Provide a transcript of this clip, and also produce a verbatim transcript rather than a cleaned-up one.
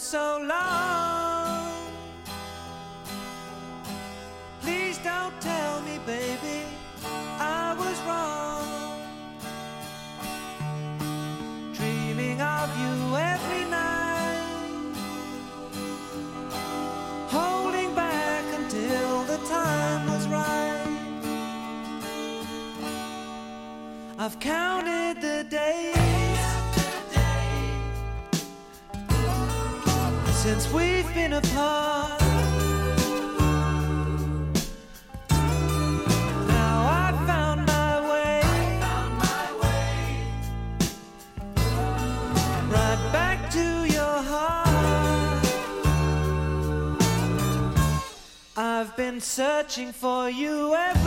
so long. Please don't tell me, baby, I was wrong. Dreaming of you every night, holding back until the time was right. I've counted the days since we've been apart. Now I've found my way, right back to your heart. I've been searching for you every